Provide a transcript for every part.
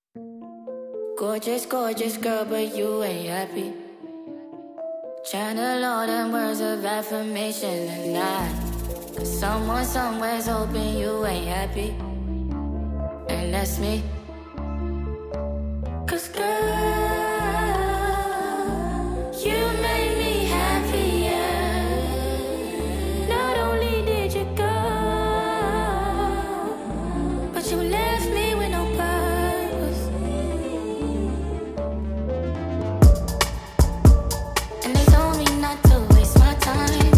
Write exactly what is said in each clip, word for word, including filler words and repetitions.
Gorgeous, gorgeous girl, but you ain't happy. Channel all them words of affirmation and I, cause someone somewhere's hoping you ain't happy. And that's me. Cause girl, you made me happier. Not only did you go, but you left me with no purpose. And they told me not to waste my time.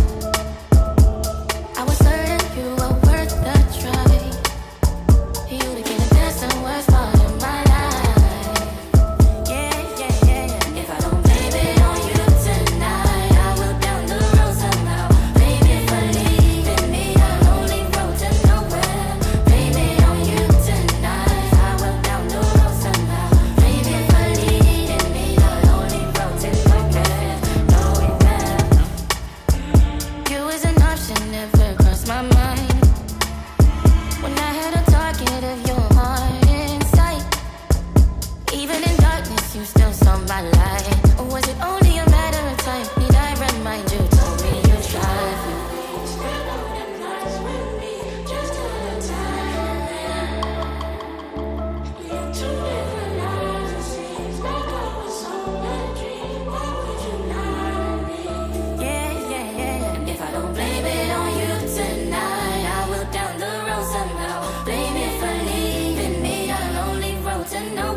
I was certain you were worth the try. You became the best and worst part of my life. Yeah, yeah, yeah, yeah. If I don't blame it on you tonight, I will down the road somehow. Blame it for leaving me a lonely road to nowhere. Blame it on you tonight, I will down the road somehow. Blame it for leading me a lonely road to nowhere, nowhere. You was an option, never crossed my mind. When I had a target of your heart in sight, even in darkness you still saw my light. Or was it only a matter of time? Need I remind you? Told me you tried me. Spend all the nights with me, just all the time. Lived two different lives, it seems like I was on a dream. Why would you lie to me? Yeah, yeah, yeah, yeah. And if I don't blame it on you tonight, I will down the road somehow. Blame it for leaving me a lonely road to nowhere.